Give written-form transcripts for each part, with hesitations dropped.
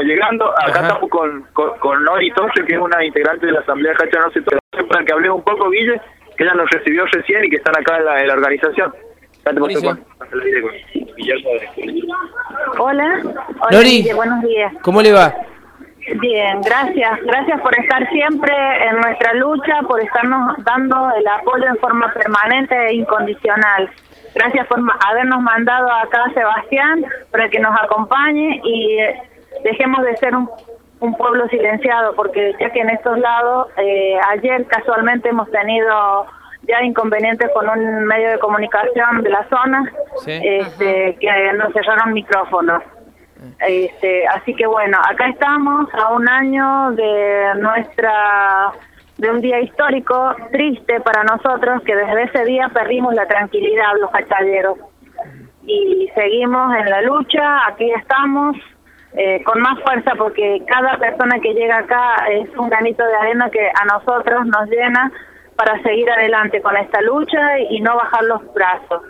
estamos llegando. Acá estamos con Nori Torres, que es una integrante de la Asamblea Hacha No Se Toca. Para que hables un poco, Guille, que ella nos recibió recién y que están acá en la organización. Hola, Nori, Guille, buenos días. ¿Cómo le va? Bien, gracias por estar siempre en nuestra lucha, por estarnos dando el apoyo en forma permanente e incondicional. Gracias por habernos mandado acá a Sebastián para que nos acompañe y dejemos de ser un pueblo silenciado, porque ya que en estos lados, ayer casualmente hemos tenido ya inconvenientes con un medio de comunicación de la zona, ¿sí? Que nos cerraron micrófonos. Así que bueno, acá estamos a un año de un día histórico, triste para nosotros, que desde ese día perdimos la tranquilidad los hachalleros. Y seguimos en la lucha, aquí estamos, con más fuerza, porque cada persona que llega acá es un granito de arena que a nosotros nos llena para seguir adelante con esta lucha y no bajar los brazos.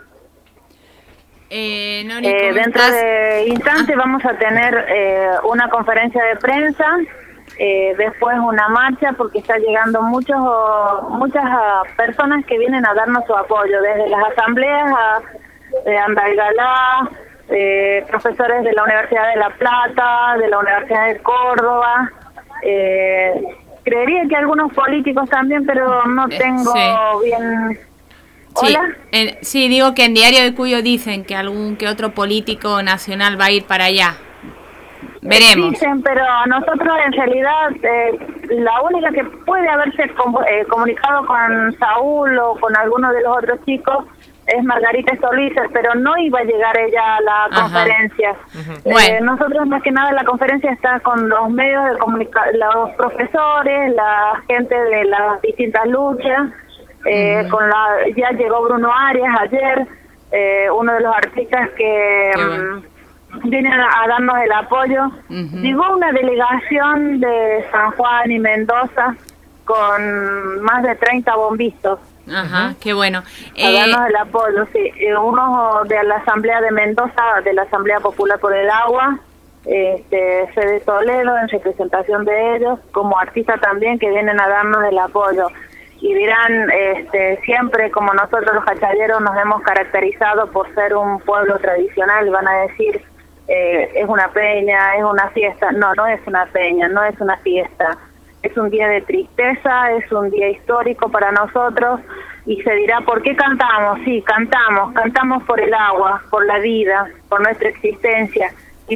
Nori, dentro de instantes vamos a tener una conferencia de prensa, después una marcha, porque está llegando muchas personas que vienen a darnos su apoyo, desde las asambleas de Andalgalá, profesores de la Universidad de La Plata, de la Universidad de Córdoba, creería que algunos políticos también, pero no tengo bien... ¿Hola? Sí, digo que en Diario de Cuyo dicen que algún que otro político nacional va a ir para allá. Veremos. Dicen, pero nosotros en realidad la única que puede haberse comunicado con Saúl o con alguno de los otros chicos es Margarita Stolbizer, pero no iba a llegar ella a la conferencia. Bueno. Nosotros más que nada la conferencia está con los medios de comunicación, los profesores, la gente de las distintas luchas. Ya llegó Bruno Arias ayer, uno de los artistas que vienen a darnos el apoyo. Llegó una delegación de San Juan y Mendoza con más de 30 bombistas. Ajá, qué bueno. A darnos el apoyo, sí. Uno de la Asamblea de Mendoza, de la Asamblea Popular por el Agua, Fede Toledo, en representación de ellos, como artistas también que vienen a darnos el apoyo. Y dirán, siempre como nosotros los hachalleros nos hemos caracterizado por ser un pueblo tradicional, van a decir, es una peña, es una fiesta. No, no es una peña, no es una fiesta. Es un día de tristeza, es un día histórico para nosotros, y se dirá, ¿por qué cantamos? Sí, cantamos por el agua, por la vida, por nuestra existencia, y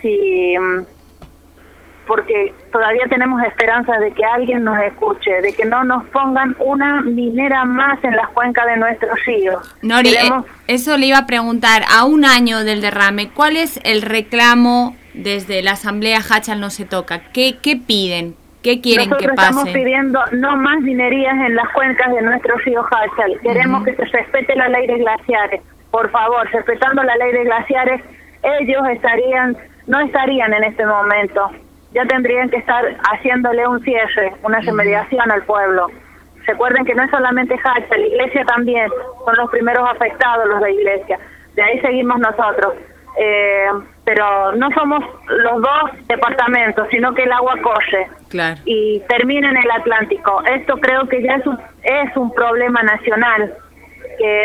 porque todavía tenemos esperanzas de que alguien nos escuche, de que no nos pongan una minera más en las cuencas de nuestros ríos. Nori, eso le iba a preguntar, a un año del derrame, ¿cuál es el reclamo desde la Asamblea Hachal No Se Toca? ¿Qué piden? ¿Qué quieren que pase? Nosotros estamos pidiendo no más minerías en las cuencas de nuestro río Hachal. Queremos que se respete la ley de glaciares. Por favor, respetando la ley de glaciares, ellos no estarían en este momento. Ya tendrían que estar haciéndole un cierre, una remediación al pueblo. Recuerden que no es solamente Hachal, la iglesia también, son los primeros afectados los de iglesia. De ahí seguimos nosotros. Pero no somos los dos departamentos, sino que el agua corre. Claro. Y termina en el Atlántico. Esto creo que ya es un problema nacional, que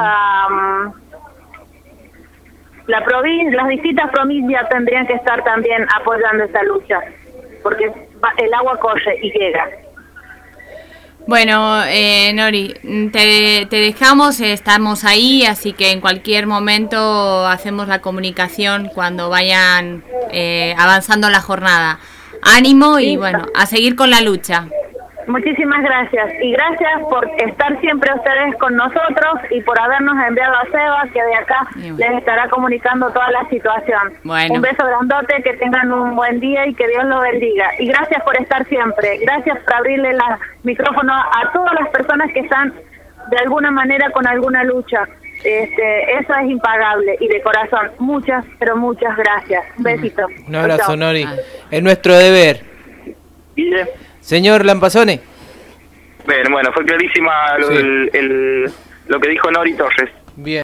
las distintas provincias tendrían que estar también apoyando esta lucha, porque el agua corre y llega. Bueno, Nori, te dejamos, estamos ahí, así que en cualquier momento hacemos la comunicación cuando vayan avanzando la jornada. Ánimo y bueno, a seguir con la lucha. Muchísimas gracias, y gracias por estar siempre ustedes con nosotros y por habernos enviado a Seba, que de acá les estará comunicando toda la situación. Bueno. Un beso grandote, que tengan un buen día y que Dios los bendiga. Y gracias por estar siempre, gracias por abrirle el micrófono a todas las personas que están de alguna manera con alguna lucha. Eso es impagable, y de corazón, muchas, pero muchas gracias. Un besito. Un abrazo, Nori. Es nuestro deber. Bien. Señor Lampasone. Bueno, fue clarísima lo que dijo Nori Torres. Bien.